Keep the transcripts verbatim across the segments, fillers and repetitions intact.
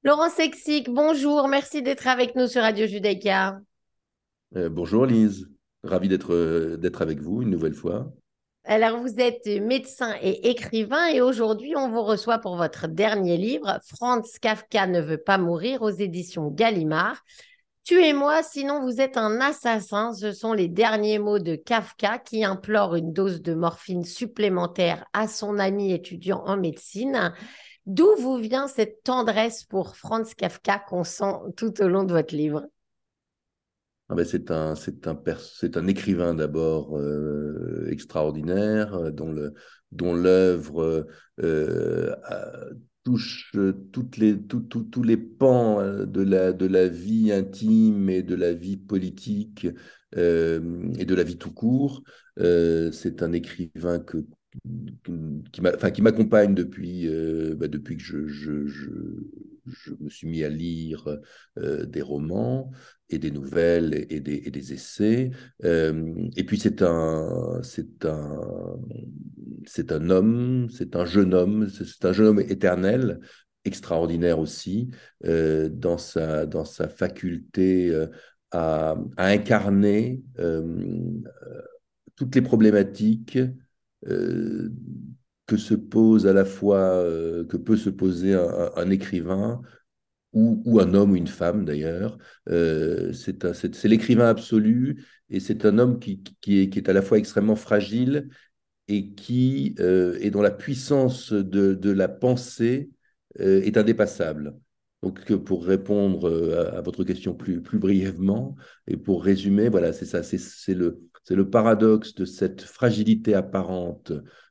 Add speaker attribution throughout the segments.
Speaker 1: Laurent Sexic, bonjour, merci d'être avec nous sur Radio Judaïka.
Speaker 2: Euh, bonjour Lise, ravi d'être euh, d'être avec vous une nouvelle fois.
Speaker 1: Alors, vous êtes médecin et écrivain et aujourd'hui, on vous reçoit pour votre dernier livre, Franz Kafka ne veut pas mourir aux éditions Gallimard. Tuez-moi, sinon vous êtes un assassin. Ce sont les derniers mots de Kafka qui implore une dose de morphine supplémentaire à son ami étudiant en médecine. D'où vous vient cette tendresse pour Franz Kafka qu'on sent tout au long de votre livre?
Speaker 2: Ah ben, c'est un, c'est un, pers- c'est un écrivain d'abord euh, extraordinaire, euh, dont le, dont l'œuvre euh, a- touche euh, toutes les, tout- tout- tous les pans euh, de la, de la vie intime et de la vie politique euh, et de la vie tout court. Euh, c'est un écrivain que, qui m'a- enfin, qui m'accompagne depuis, euh, bah, depuis que je, je, je, je me suis mis à lire euh, des romans et des nouvelles et des, et des essais. Euh, et puis c'est un, c'est un, c'est un homme, c'est un jeune homme, c'est un jeune homme éternel, extraordinaire aussi, euh, dans sa, dans sa faculté euh, à, à incarner euh, toutes les problématiques euh, que se pose à la fois, euh, que peut se poser un, un écrivain ou, ou un homme ou une femme d'ailleurs. Euh, c'est un- c'est- c'est l'écrivain absolu et c'est un homme qui, qui est, qui est à la fois extrêmement fragile et, qui, euh, et dont la puissance de, de la pensée euh, est indépassable. Donc, euh, pour répondre euh, à, à votre question plus, plus brièvement et pour résumer, voilà, c'est ça, c'est c'est le, c'est le paradoxe de cette fragilité apparente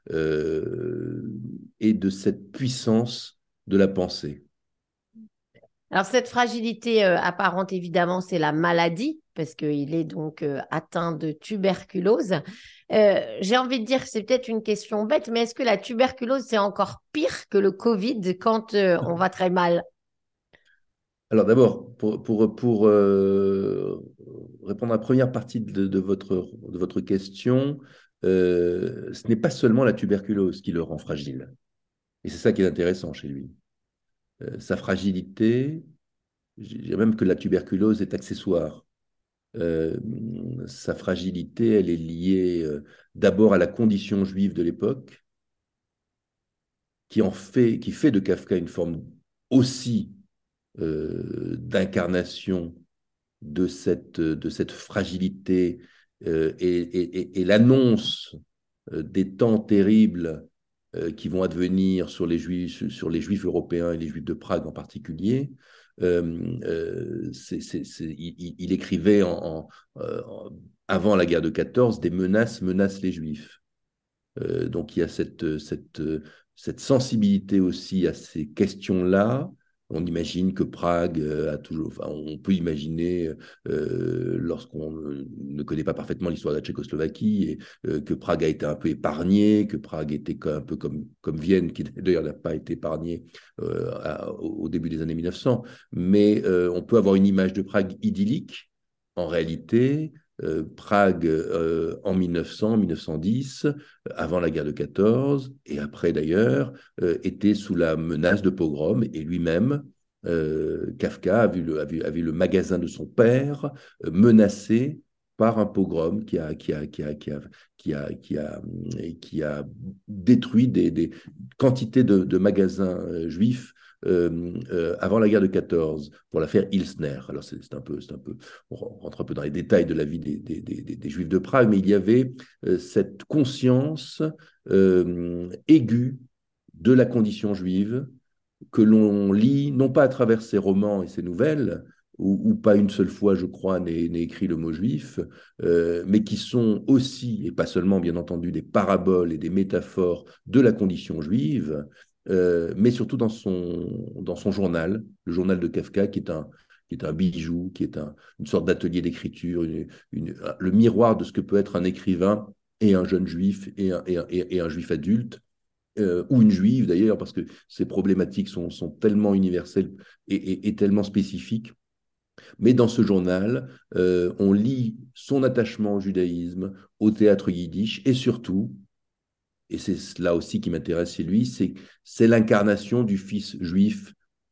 Speaker 2: euh, et de cette puissance de la pensée.
Speaker 1: Alors, cette fragilité euh, apparente, évidemment, c'est la maladie, parce qu'il est donc euh, atteint de tuberculose. Euh, j'ai envie de dire que c'est peut-être une question bête, mais est-ce que la tuberculose, c'est encore pire que le Covid quand euh, on va très mal?
Speaker 2: Alors d'abord, pour, pour, pour euh, répondre à la première partie de, de votre, de votre question, euh, ce n'est pas seulement la tuberculose qui le rend fragile. Et c'est ça qui est intéressant chez lui. Euh, sa fragilité, je dirais même que la tuberculose est accessoire. Euh, Sa fragilité, elle est liée euh, d'abord à la condition juive de l'époque, qui en fait, qui fait de Kafka une forme aussi euh, d'incarnation de cette, de cette fragilité euh, et, et, et l'annonce euh, des temps terribles euh, qui vont advenir sur les juifs, sur les juifs européens et les juifs de Prague en particulier. Euh, euh, c'est, c'est, c'est, il, il, écrivait en, en, en, avant la guerre de quatorze des menaces menacent les juifs. Euh, donc il y a cette, cette, cette sensibilité aussi à ces questions-là. On imagine que Prague euh, a toujours, enfin, on peut imaginer, euh, lorsqu'on ne connaît pas parfaitement l'histoire de la Tchécoslovaquie, et, euh, que Prague a été un peu épargnée, que Prague était un peu comme, comme Vienne, qui d'ailleurs n'a pas été épargnée euh, à, au début des années mille neuf cents. Mais euh, on peut avoir une image de Prague idyllique. En réalité, euh, Prague euh, en mille neuf cents, mille neuf cent dix, avant la guerre de quatorze, et après d'ailleurs, euh, était sous la menace de pogrom, et lui-même, euh, Kafka, a vu, le, a, vu, a vu le magasin de son père euh, menacé par un pogrom qui a, qui a, qui a, qui a, qui a, qui a, qui a détruit des, des quantités de, de magasins euh, juifs euh, euh, avant la guerre de quatorze, pour l'affaire Ilsner. Alors c'est un peu, c'est un peu, on rentre un peu dans les détails de la vie des, des, des, des Juifs de Prague, mais il y avait euh, cette conscience euh, aiguë de la condition juive que l'on lit, non pas à travers ses romans et ses nouvelles, où, où pas une seule fois, je crois, n'est écrit le mot juif, euh, mais qui sont aussi, et pas seulement, bien entendu, des paraboles et des métaphores de la condition juive, euh, mais surtout dans son, dans son journal, le journal de Kafka, qui est un, qui est un bijou, qui est un, une sorte d'atelier d'écriture, une, une, le miroir de ce que peut être un écrivain et un jeune juif et un, et un, et un juif adulte, euh, ou une juive d'ailleurs, parce que ces problématiques sont, sont tellement universelles et, et, et, tellement spécifiques. Mais dans ce journal, euh, on lit son attachement au judaïsme, au théâtre yiddish, et surtout, et c'est là aussi qui m'intéresse chez lui, c'est, c'est l'incarnation du fils juif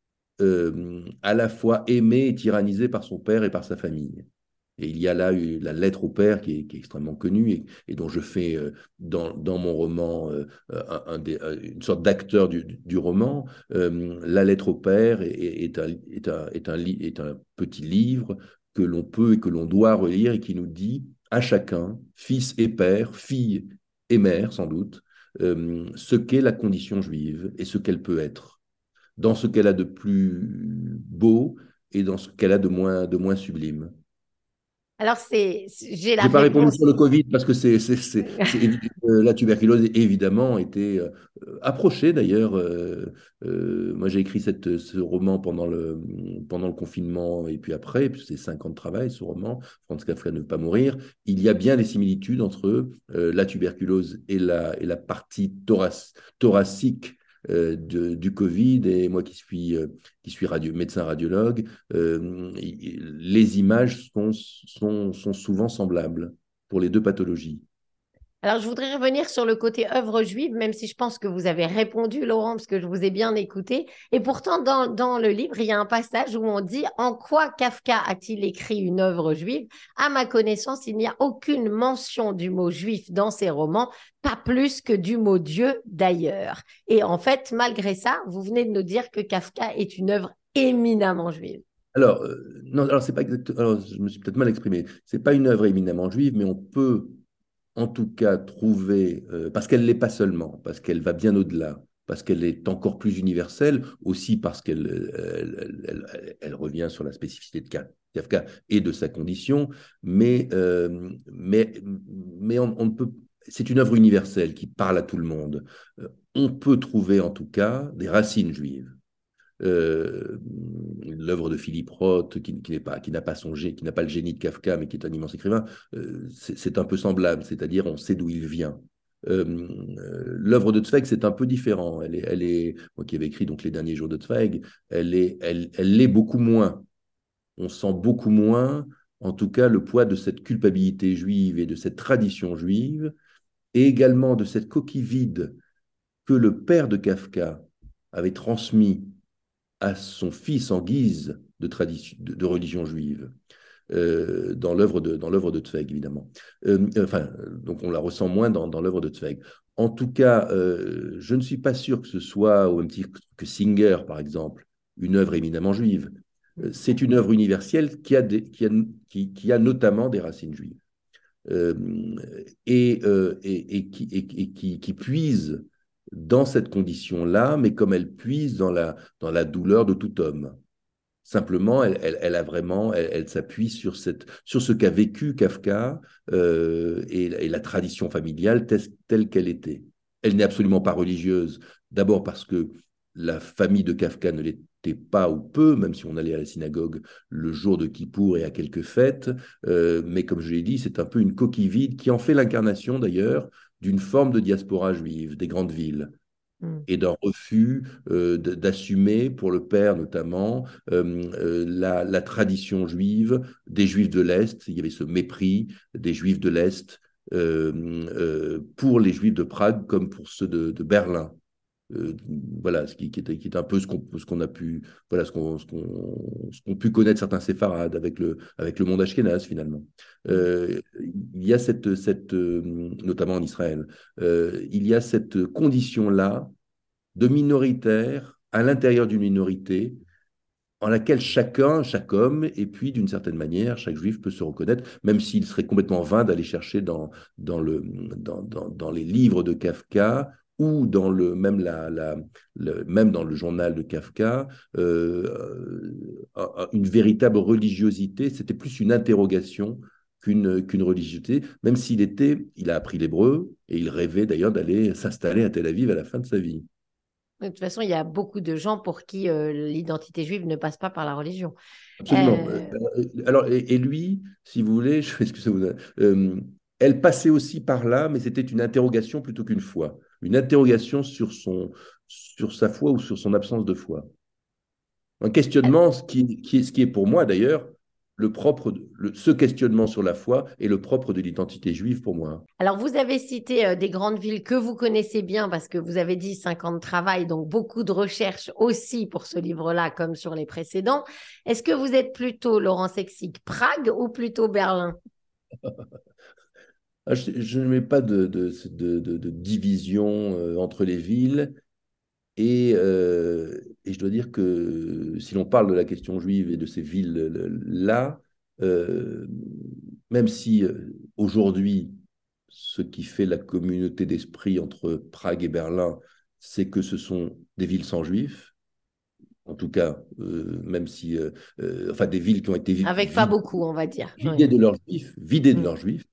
Speaker 2: euh, à la fois aimé et tyrannisé par son père et par sa famille. Et il y a là eu la lettre au père qui est, qui est extrêmement connue et, et dont je fais euh, dans, dans mon roman euh, un, un des, une sorte d'acteur du, du roman. Euh, la lettre au père est, est, un, est, un, est, un, est un petit livre que l'on peut et que l'on doit relire et qui nous dit à chacun, fils et père, fille et mère sans doute, euh, ce qu'est la condition juive et ce qu'elle peut être, dans ce qu'elle a de plus beau et dans ce qu'elle a de moins, de moins sublime.
Speaker 1: Alors, c'est, j'ai
Speaker 2: Je
Speaker 1: la
Speaker 2: n'ai pas répondu
Speaker 1: réponse.
Speaker 2: sur le Covid parce que c'est, c'est, c'est, c'est évi- euh, la tuberculose, évidemment, était euh, approchée d'ailleurs. Euh, euh, moi, j'ai écrit cette, ce roman pendant le, pendant le confinement et puis après, puis c'est cinq ans de travail, ce roman, Franz Kafka ne veut pas mourir. Il y a bien des similitudes entre euh, la tuberculose et la, et la partie thorac- thoracique euh, de- du Covid. Et moi qui suis, euh, qui suis radio, médecin radiologue, euh, les images sont, sont, sont souvent semblables pour les deux pathologies.
Speaker 1: Alors, je voudrais revenir sur le côté œuvre juive, même si je pense que vous avez répondu, Laurent, parce que je vous ai bien écouté. Et pourtant, dans, dans le livre, il y a un passage où on dit en quoi Kafka a-t-il écrit une œuvre juive? À ma connaissance, il n'y a aucune mention du mot juif dans ses romans, pas plus que du mot Dieu d'ailleurs. Et en fait, malgré ça, vous venez de nous dire que Kafka est une œuvre éminemment juive.
Speaker 2: Alors, euh, non, alors c'est pas exactement, alors je me suis peut-être mal exprimé. C'est pas une œuvre éminemment juive, mais on peut en tout cas trouver, euh, parce qu'elle l'est pas seulement, parce qu'elle va bien au-delà, parce qu'elle est encore plus universelle, aussi parce qu'elle elle, elle, elle, elle revient sur la spécificité de Kafka et de sa condition, mais, euh, mais, mais on, on peut, c'est une œuvre universelle qui parle à tout le monde. Euh, On peut trouver en tout cas des racines juives. Euh, L'œuvre de Philippe Roth, qui, qui n'est pas, qui n'a pas son gé- qui n'a pas le génie de Kafka, mais qui est un immense écrivain, euh, c'est c'est un peu semblable, c'est-à-dire on sait d'où il vient. Euh, euh, L'œuvre de Zweig, c'est un peu différent. Elle est, elle est, moi qui avais écrit donc les derniers jours de Zweig, elle est, elle, elle l'est beaucoup moins. On sent beaucoup moins, en tout cas, le poids de cette culpabilité juive et de cette tradition juive, et également de cette coquille vide que le père de Kafka avait transmis à son fils en guise de, tradition, de, de religion juive, euh, dans l'œuvre de, dans l'œuvre de Zweig, évidemment. Euh, enfin, donc on la ressent moins dans, dans l'œuvre de Zweig. En tout cas, euh, je ne suis pas sûr que ce soit, au même titre que Singer, par exemple, une œuvre éminemment juive. C'est une œuvre universelle qui a, des, qui, a, qui, qui a notamment des racines juives. Euh, et, euh, et, et, qui, et, et qui, qui puise dans cette condition-là, mais comme elle puise dans la, dans la douleur de tout homme. Simplement, elle, elle, elle a vraiment, elle, elle s'appuie sur, cette, sur ce qu'a vécu Kafka euh, et, et la tradition familiale telle, telle qu'elle était. Elle n'est absolument pas religieuse, d'abord parce que la famille de Kafka ne l'était pas ou peu, même si on allait à la synagogue le jour de Kippour et à quelques fêtes, euh, mais comme je l'ai dit, c'est un peu une coquille vide qui en fait l'incarnation d'ailleurs d'une forme de diaspora juive des grandes villes
Speaker 1: Mm.
Speaker 2: et d'un refus euh, d'assumer, pour le père notamment, euh, euh, la, la, tradition juive des juifs de l'Est. Il y avait ce mépris des juifs de l'Est euh, euh, pour les juifs de Prague comme pour ceux de, de Berlin. Euh, voilà, ce qui, qui, est, qui, est, un peu ce qu'on ce qu'on a pu, voilà, ce qu'on ce qu'on ce qu'on pu connaître certains séfarades avec le, avec le monde ashkénaze finalement.
Speaker 1: Mm.
Speaker 2: Euh, il y a cette, cette euh, notamment en Israël, euh, il y a cette condition-là de minoritaire à l'intérieur d'une minorité en laquelle chacun, chaque homme, et puis d'une certaine manière, chaque juif peut se reconnaître, même s'il serait complètement vain d'aller chercher dans, dans, le, dans, dans, dans les livres de Kafka ou dans le, même, la, la, le, même dans le journal de Kafka, euh, une véritable religiosité. C'était plus une interrogation qu'une qu'une religiosité, même s'il était, il a appris l'hébreu et il rêvait d'ailleurs d'aller s'installer à Tel Aviv à la fin de sa vie.
Speaker 1: De toute façon, il y a beaucoup de gens pour qui euh, l'identité juive ne passe pas par la religion.
Speaker 2: Absolument. Euh,
Speaker 1: Euh,
Speaker 2: Alors, et, et lui, si vous voulez, je excusez vous euh, elle passait aussi par là, mais c'était une interrogation plutôt qu'une foi. Une interrogation sur, son, sur sa foi ou sur son absence de foi. Un questionnement, ce qui, qui est, ce qui est pour moi d'ailleurs le propre, de, le, ce questionnement sur la foi est le propre de l'identité juive pour moi.
Speaker 1: Alors, vous avez cité euh, des grandes villes que vous connaissez bien parce que vous avez dit cinq ans de travail, donc beaucoup de recherches aussi pour ce livre-là, comme sur les précédents. Est-ce que vous êtes plutôt, Laurent Sexic, Prague ou plutôt Berlin?
Speaker 2: Ah, je, je ne mets pas de, de, de, de, de division euh, entre les villes. Et, euh, et je dois dire que si l'on parle de la question juive et de ces villes-là, euh, même si euh, aujourd'hui, ce qui fait la communauté d'esprit entre Prague et Berlin, c'est que ce sont des villes sans juifs, en tout cas, euh, même si, euh, euh, enfin, des villes qui ont été vi-
Speaker 1: Avec pas
Speaker 2: vidées,
Speaker 1: beaucoup, on va dire.
Speaker 2: vidées
Speaker 1: Oui.
Speaker 2: de leurs juifs, vidées de
Speaker 1: Mm,
Speaker 2: leurs juifs,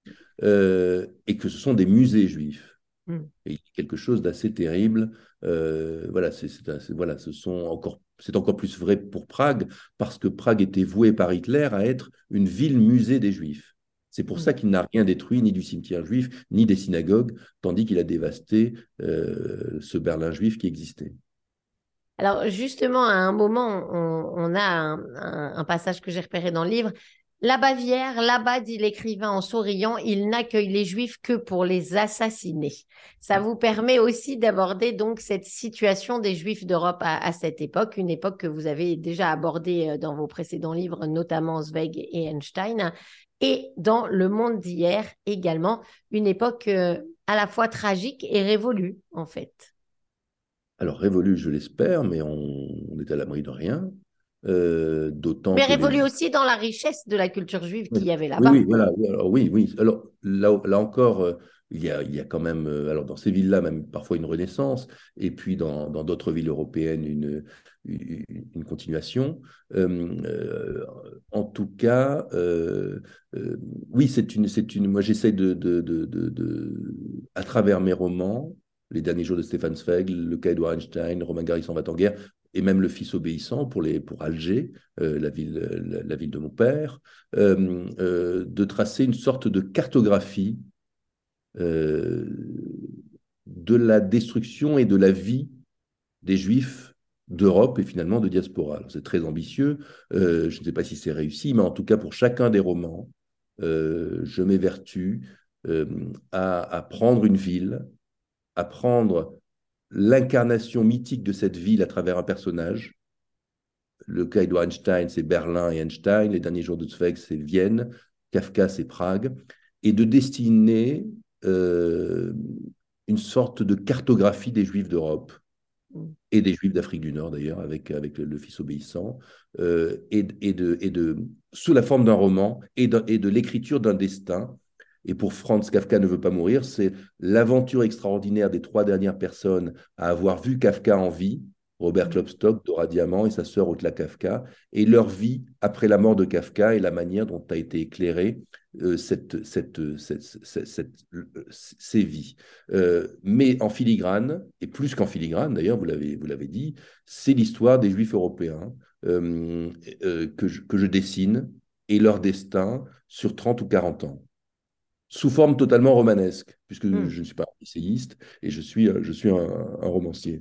Speaker 2: euh, et que ce sont des musées juifs.
Speaker 1: mm.
Speaker 2: Et quelque chose d'assez terrible. Euh, voilà, c'est, c'est, c'est- voilà, ce sont encore, c'est encore plus vrai pour Prague, parce que Prague était vouée par Hitler à être une ville-musée des Juifs. C'est pour
Speaker 1: Mm.
Speaker 2: ça qu'il n'a rien détruit, ni du cimetière juif, ni des synagogues, tandis qu'il a dévasté euh, ce Berlin juif qui existait.
Speaker 1: Alors, justement, à un moment, on, on a un, un- un passage que j'ai repéré dans le livre. La Bavière, là-bas, dit l'écrivain en souriant, il n'accueille les Juifs que pour les assassiner. Ça vous permet aussi d'aborder donc cette situation des Juifs d'Europe à, à cette époque, une époque que vous avez déjà abordée euh, dans vos précédents livres, notamment Zweig et Einstein, et dans Le Monde d'hier également, une époque euh, à la fois tragique et révolue, en fait.
Speaker 2: Alors, révolu, je l'espère, mais on, on est à l'abri de rien, euh, d'autant
Speaker 1: Mais
Speaker 2: que
Speaker 1: révolue
Speaker 2: les,
Speaker 1: aussi dans la richesse de la culture juive
Speaker 2: oui,
Speaker 1: qu'il y avait
Speaker 2: oui,
Speaker 1: là-bas.
Speaker 2: oui, voilà. Oui, alors, oui, oui. Alors là, là encore, euh, il y a, il y a quand même, euh, alors dans ces villes-là, même parfois une renaissance, et puis dans dans d'autres villes européennes, une, une, une continuation. Euh, euh, en tout cas, euh, euh, oui, c'est une, c'est une. Moi, j'essaie de, de, de, de, de- à travers mes romans, Les derniers jours de Stéphane Zweig, Le cas Edouard Einstein, Romain Gary s'en va en guerre, et même Le Fils obéissant pour les, pour Alger, euh, la ville, la, la ville de mon père. Euh, euh, de tracer une sorte de cartographie euh, de la destruction et de la vie des Juifs d'Europe et finalement de diaspora. C'est très ambitieux, euh, je ne sais pas si c'est réussi, mais en tout cas pour chacun des romans, euh, je m'évertue euh, à, à prendre une ville, à prendre l'incarnation mythique de cette ville à travers un personnage. Le cas Edouard Einstein, c'est Berlin et Einstein. Les derniers jours de Zweig, c'est Vienne. Kafka, c'est Prague. Et de dessiner euh, une sorte de cartographie des Juifs d'Europe et des Juifs d'Afrique du Nord, d'ailleurs, avec, avec le, le Fils obéissant, euh, et, et, de, et de, sous la forme d'un roman et de, et de l'écriture d'un destin. Et pour Franz Kafka ne veut pas mourir, c'est l'aventure extraordinaire des trois dernières personnes à avoir vu Kafka en vie, Robert Klopstock, Dora Diamant et sa sœur Otla Kafka, et leur vie après la mort de Kafka et la manière dont a été éclairée euh, cette, cette, cette, cette, cette, euh, ces vies. Euh, mais en filigrane, et plus qu'en filigrane d'ailleurs, vous l'avez, vous l'avez dit, c'est l'histoire des Juifs européens euh, euh, que, je, que je dessine et leur destin sur trente ou quarante ans sous forme totalement romanesque, puisque
Speaker 1: Mm.
Speaker 2: je ne suis pas essayiste et je suis, je suis un, un romancier.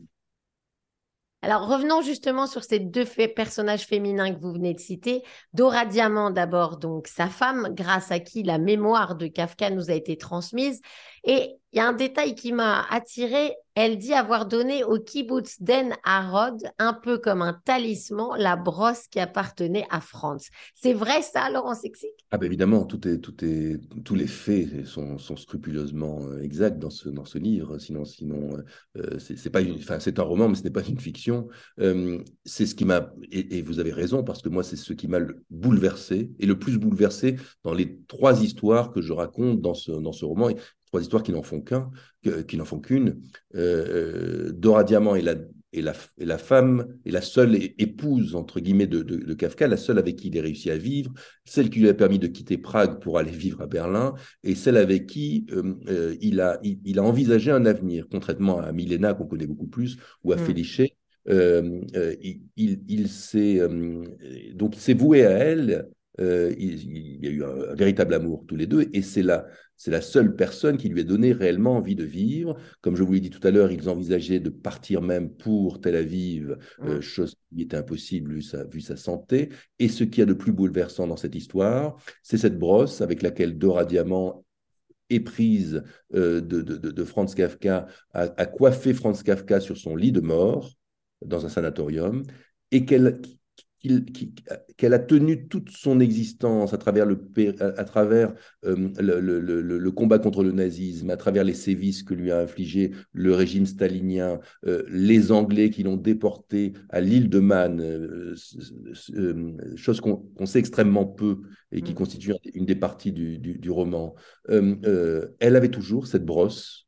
Speaker 1: Alors, revenons justement sur ces deux faits- personnages féminins que vous venez de citer. Dora Diamant, d'abord, donc sa femme, grâce à qui la mémoire de Kafka nous a été transmise. Et il y a un détail qui m'a attiré. Elle dit avoir donné au kibbutz d'En Harod, un peu comme un talisman, la brosse qui appartenait à Franz. C'est vrai ça, Laurent Sexic?
Speaker 2: Ah ben évidemment, tout est, tout est, tous les faits sont, sont scrupuleusement euh, exacts dans ce, dans ce livre. Sinon, sinon euh, c'est c'est pas une, enfin, c'est un roman, mais ce n'est pas une fiction. Euh, c'est ce qui m'a, et, et vous avez raison, parce que moi, c'est ce qui m'a le- bouleversé, et le plus bouleversé dans les trois histoires que je raconte dans ce, dans ce roman, et trois histoires qui n'en font qu'un, que- qui n'en font qu'une. Euh, euh, Dora Diamant est la, est la, est la femme, est la seule é- épouse, entre guillemets, de, de, de Kafka, la seule avec qui il a réussi à vivre, celle qui lui a permis de quitter Prague pour aller vivre à Berlin, et celle avec qui euh, euh, il, a, il, il, a envisagé un avenir, contrairement à Milena, qu'on connaît beaucoup plus, ou à
Speaker 1: Mm.
Speaker 2: Felice. Euh, euh, il, il, il s'est euh, donc il s'est voué à elle, Euh, il, il y a eu un, un véritable amour tous les deux, et c'est la, c'est la seule personne qui lui a donné réellement envie de vivre. Comme je vous l'ai dit tout à l'heure, ils envisageaient de partir même pour Tel Aviv, euh,
Speaker 1: Mm.
Speaker 2: chose qui était impossible vu sa, vu sa santé. Et ce qu'il y a de plus bouleversant dans cette histoire, c'est cette brosse avec laquelle Dora Diamant, éprise euh, de, de, de, Franz Kafka, a, a coiffé Franz Kafka sur son lit de mort dans un sanatorium, et qu'elle qu'elle a tenu toute son existence à travers le, à travers, euh, le, le, le, le, combat contre le nazisme, à travers les sévices que lui a infligés le régime stalinien, euh, les Anglais qui l'ont déporté à l'île de Man, euh, euh, chose qu'on qu sait extrêmement peu et qui
Speaker 1: Mm.
Speaker 2: constitue une des parties du, du, du roman. Euh, euh, elle avait toujours cette brosse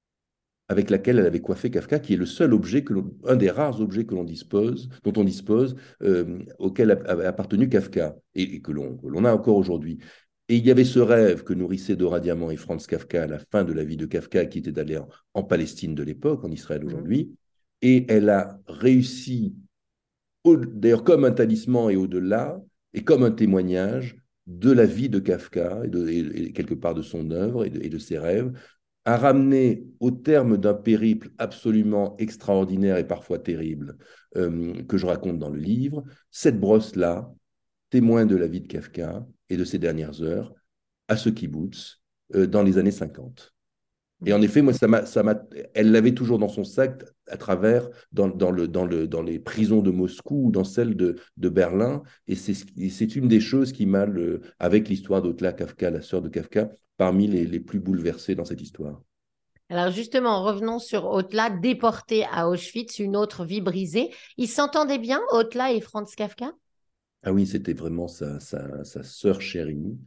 Speaker 2: avec laquelle elle avait coiffé Kafka, qui est le seul objet, que un des rares objets que l'on dispose, dont on dispose, euh, auquel avait appartenu Kafka, et, et que l'on a encore aujourd'hui. Et il y avait ce rêve que nourrissaient Dora Diamant et Franz Kafka à la fin de la vie de Kafka, qui était d'aller en, en Palestine de l'époque, en Israël
Speaker 1: Mm.
Speaker 2: aujourd'hui. Et elle a réussi, d'ailleurs comme un talisman et au-delà, et comme un témoignage de la vie de Kafka, et, de, et, et quelque part de son œuvre et de, et de ses rêves, à ramener au terme d'un périple absolument extraordinaire et parfois terrible euh, que je raconte dans le livre, cette brosse-là, témoin de la vie de Kafka et de ses dernières heures, à ce kibbutz euh, dans les années cinquante. Et en
Speaker 1: Mm.
Speaker 2: effet, moi, ça m'a, ça m'a, elle l'avait toujours dans son sac à travers, dans, dans, le, dans, le, dans les prisons de Moscou ou dans celles de, de Berlin. Et c'est, c'est une des choses qui m'a, le, avec l'histoire d'Otla Kafka, la sœur de Kafka, parmi les, les plus bouleversées dans cette histoire.
Speaker 1: Alors justement, revenons sur Otla, déporté à Auschwitz, une autre vie brisée. Ils s'entendaient bien, Otla et Franz Kafka?
Speaker 2: Ah oui, c'était vraiment sa, sa, sa sœur chérie.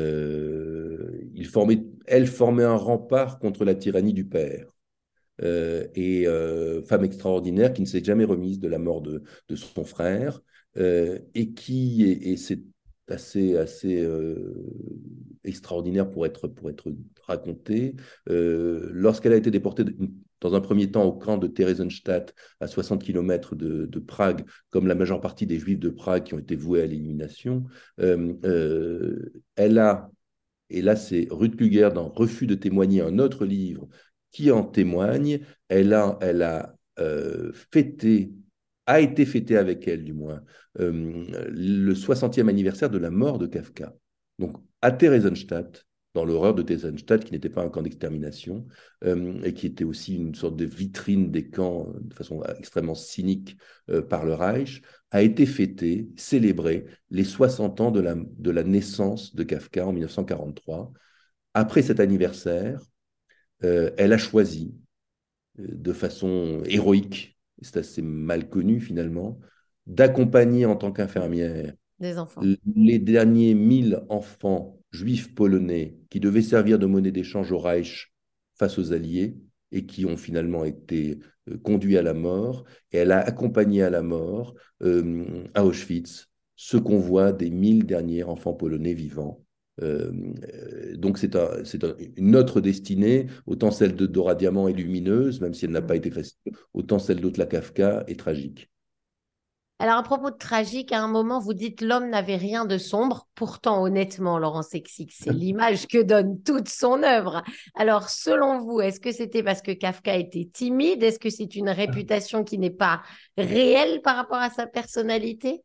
Speaker 2: Euh, il formait, elle formait un rempart contre la tyrannie du père. Euh, et euh, femme extraordinaire qui ne s'est jamais remise de la mort de, de son frère, euh, et qui, et, et c'est assez, assez euh, extraordinaire pour être, pour être raconté, euh, lorsqu'elle a été déportée dans un premier temps au camp de Theresienstadt, à soixante kilomètres de, de Prague, comme la majeure partie des Juifs de Prague qui ont été voués à l'élimination, euh, euh, elle a, et là c'est Ruth Kluger dans Refus de témoigner, un autre livre qui en témoigne, elle a, elle a euh, fêté, a été fêtée avec elle du moins, euh, le soixantième anniversaire de la mort de Kafka. Donc à Theresienstadt, dans l'horreur de Theresienstadt, qui n'était pas un camp d'extermination, euh, et qui était aussi une sorte de vitrine des camps de façon extrêmement cynique euh, par le Reich, a été fêté, célébré les soixante ans de la, de la naissance de Kafka en mille neuf cent quarante-trois. Après cet anniversaire, euh, elle a choisi euh, de façon héroïque, c'est assez mal connu finalement, d'accompagner en tant qu'infirmière
Speaker 1: Des enfants.
Speaker 2: les derniers mille enfants juifs polonais qui devaient servir de monnaie d'échange au Reich face aux Alliés et qui ont finalement été euh, conduits à la mort. Et elle a accompagné à la mort euh, à Auschwitz ce convoi des mille derniers enfants polonais vivants. Euh, donc c'est un, un, une autre destinée, autant celle de Dora Diamant est lumineuse, même si elle n'a
Speaker 1: Mm.
Speaker 2: pas été facile, autant celle d'Otla Kafka est tragique.
Speaker 1: Alors, à propos de tragique, à un moment, vous dites l'homme n'avait rien de sombre. Pourtant, honnêtement, Laurent Sexic, c'est l'image que donne toute son œuvre. Alors, selon vous, est-ce que c'était parce que Kafka était timide? Est-ce que c'est une réputation qui n'est pas réelle par rapport à sa personnalité?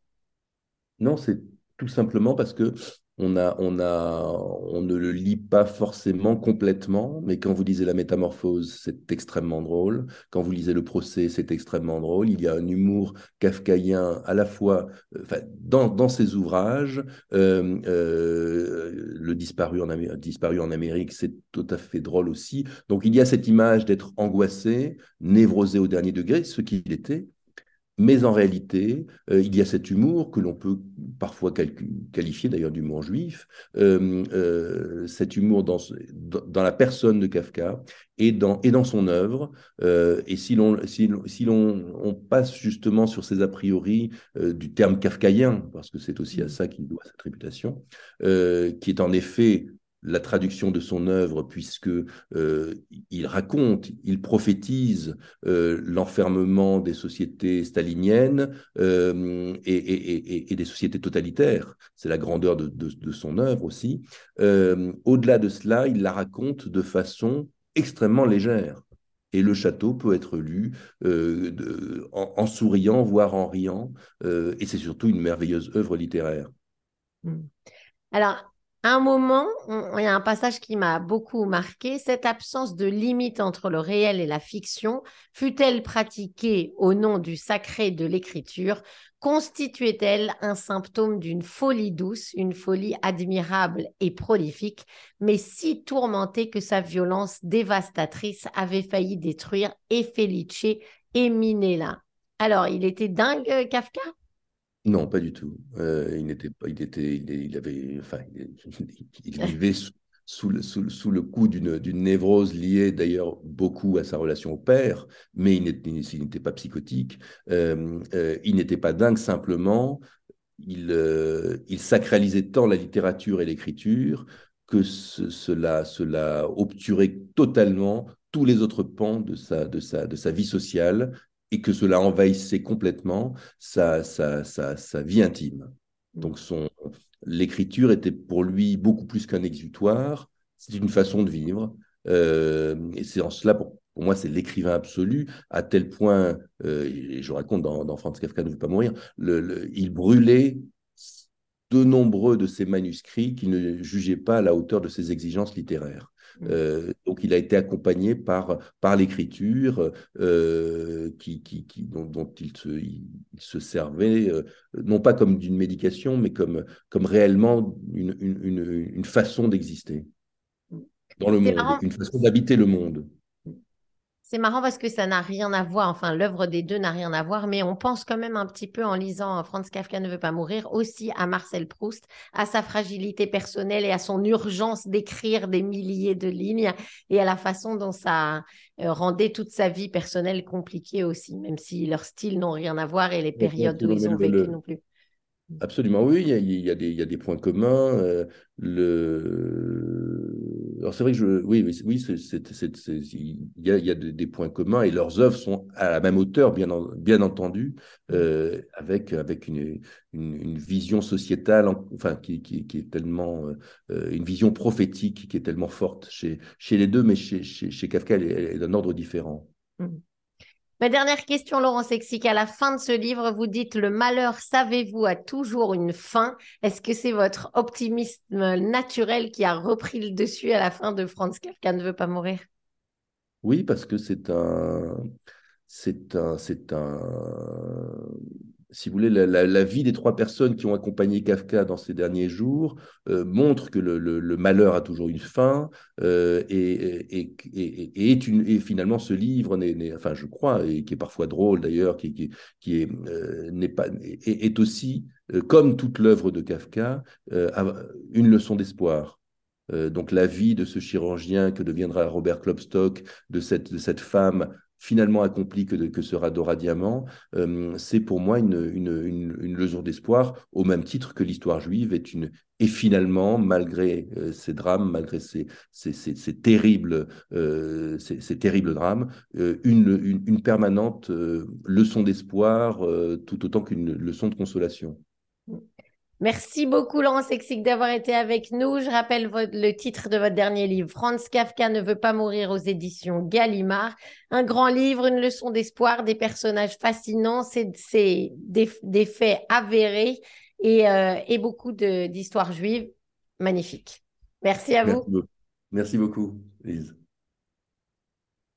Speaker 2: Non, c'est tout simplement parce que on a, on a, on ne le lit pas forcément complètement, mais quand vous lisez La Métamorphose, c'est extrêmement drôle. Quand vous lisez Le Procès, c'est extrêmement drôle. Il y a un humour kafkaïen à la fois euh, enfin, dans, dans ses ouvrages. Euh, euh, le disparu en, Amérique, disparu en Amérique, c'est tout à fait drôle aussi. Donc il y a cette image d'être angoissé, névrosé au dernier degré, ce qu'il était. Mais en réalité, euh, il y a cet humour que l'on peut parfois qualifier d'ailleurs d'humour juif, euh, euh, cet humour dans, dans, la personne de Kafka et dans, et dans son œuvre. Euh, et si l'on si, si l'on on passe justement sur ces a priori euh, du terme kafkaïen, parce que c'est aussi à ça qu'il doit cette réputation, euh, qui est en effet la traduction de son œuvre, puisque euh, il raconte, il prophétise euh, l'enfermement des sociétés staliniennes euh, et, et, et, et des sociétés totalitaires. C'est la grandeur de, de, de son œuvre aussi. Euh, au-delà de cela, il la raconte de façon extrêmement légère. Et le château peut être lu euh, de, en, en souriant, voire en riant. Euh, et c'est surtout une merveilleuse œuvre littéraire.
Speaker 1: Mm. Alors, à un moment, on- il y a un passage qui m'a beaucoup marqué. Cette absence de limite entre le réel et la fiction fut-elle pratiquée au nom du sacré de l'écriture? Constituait-elle un symptôme d'une folie douce, une folie admirable et prolifique, mais si tourmentée que sa violence dévastatrice avait failli détruire et Felice et Minella? Alors, il était dingue, Kafka?
Speaker 2: Non, pas du tout. Euh, il n'était pas, il était, il, il avait, enfin, il, il vivait sous, sous le, sous, le sous le coup d'une d'une névrose liée d'ailleurs beaucoup à sa relation au père, mais il n'était il n'était pas psychotique. Euh, euh, il n'était pas dingue, simplement, il, euh, il sacralisait tant la littérature et l'écriture que ce- cela, cela obturait totalement tous les autres pans de sa, de sa, de sa vie sociale et que cela envahissait complètement sa, sa, sa, sa vie intime. Donc son, l'écriture était pour lui beaucoup plus qu'un exutoire, c'est une façon de vivre. Euh, et c'est en cela, pour, pour moi, c'est l'écrivain absolu, à tel point, euh, et je raconte dans, dans Franz Kafka ne veut pas mourir, le, le, il brûlait de nombreux de ses manuscrits qu'il ne jugeait pas à la hauteur de ses exigences littéraires. Euh, donc, il a été accompagné par, par l'écriture euh, qui, qui, qui, dont, dont il, se, il, il se servait, euh, non pas comme d'une médication, mais comme, comme réellement une, une, une, une façon d'exister dans le
Speaker 1: C'est
Speaker 2: monde,
Speaker 1: marrant.
Speaker 2: une façon d'habiter le monde.
Speaker 1: C'est marrant parce que ça n'a rien à voir, enfin l'œuvre des deux n'a rien à voir, mais on pense quand même un petit peu en lisant Franz Kafka ne veut pas mourir aussi à Marcel Proust, à sa fragilité personnelle et à son urgence d'écrire des milliers de lignes et à la façon dont ça euh, rendait toute sa vie personnelle compliquée aussi, même si leurs styles n'ont rien à voir et les périodes où ils ont vécu non plus.
Speaker 2: Absolument, oui, il y a, il y a des, il y a des points communs. euh, le... Alors c'est vrai que je, oui, oui, oui, c'est, c'est- c'est- c'est- il y a, il y a des, des points communs et leurs œuvres sont à la même hauteur, bien, en- bien entendu, euh, avec, avec une, une, une vision sociétale, en- enfin, qui, qui, qui est tellement, euh, une vision prophétique qui est tellement forte chez, chez les deux, mais chez, chez, chez Kafka, elle est, elle est d'un ordre différent.
Speaker 1: Mm. Ma dernière question, Laurence Exig, à la fin de ce livre, vous dites le malheur, savez-vous, a toujours une fin. Est-ce que c'est votre optimisme naturel qui a repris le dessus à la fin de Franz Kafka ne veut pas mourir?
Speaker 2: Oui, parce que c'est un, c'est un, c'est un, si vous voulez, la, la- la vie des trois personnes qui ont accompagné Kafka dans ces derniers jours euh, montre que le, le- le malheur a toujours une fin euh, et, et, et, et est une, et finalement ce livre, n'est, n'est- enfin je crois, et qui est parfois drôle d'ailleurs, qui, qui, qui est, euh, n'est pas, est, est aussi, euh, comme toute l'œuvre de Kafka, euh, une leçon d'espoir. Euh, donc la vie de ce chirurgien que deviendra Robert Klopstock, de cette, de cette femme finalement accomplie que, de, que sera Dora Diamant, euh, c'est pour moi une, une, une, une leçon d'espoir, au même titre que l'histoire juive est une, et finalement, malgré euh, ces drames, malgré ces, ces, ces, ces terribles, euh, ces, ces, terribles drames, euh, une, une, une, permanente euh, leçon d'espoir, euh, tout autant qu'une leçon de consolation.
Speaker 1: Merci beaucoup, Laurence Exig, d'avoir été avec nous. Je rappelle votre- le titre de votre dernier livre, Franz Kafka ne veut pas mourir aux éditions Gallimard. Un grand livre, une leçon d'espoir, des personnages fascinants, c'est, c'est des, des faits avérés et, euh, et beaucoup de- d'histoires juives magnifiques. Merci à
Speaker 2: Merci
Speaker 1: vous.
Speaker 2: beaucoup, Merci beaucoup Lise.